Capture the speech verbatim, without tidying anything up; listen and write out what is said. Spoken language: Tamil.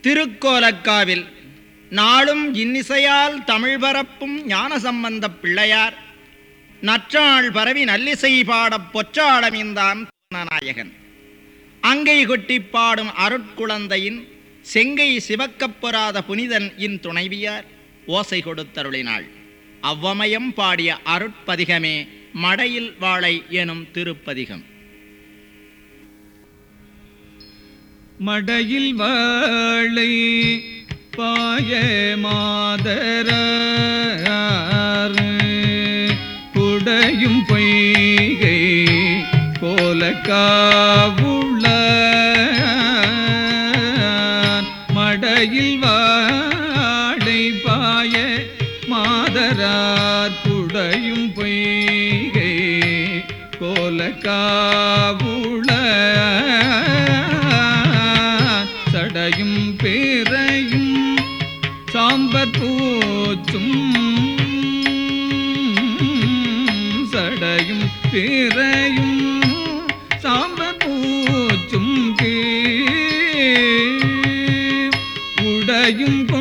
திருக்கோலக்காவில் நாளும் இன்னிசையால் தமிழ் பரப்பும் ஞானசம்பந்தப் பிள்ளையார் நற்றாள் பரவி நல்லிசை பாடப் பொற்றாளமிந்தான் நாயகன் அங்கை கொட்டி பாடும் அருட்குழந்தையின் செங்கை சிவக்கப் பொறாத புனிதன் இன் துணைவியார் ஓசை கொடுத்தருளினாள். அவ்வமயம் பாடிய அருட்பதிகமே மடையில் வாழை எனும் திருப்பதிகம். மடையில் வாழை பாய மாதரார் புடையும் பொய்கை கோலக்காவுள்ள மடையில் வாழை பாய மாதரார் புடையும் பொய்கை கோலக்காவுள்ள சடையும் பேரையும் சாம்பற் பூச்சும் சடையும் பேரையும் சாம்பற் பூச்சும் உடையும்